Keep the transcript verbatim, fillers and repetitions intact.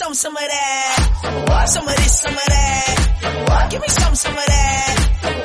some, some of that. Some of this, some of that. Give me some, some of that.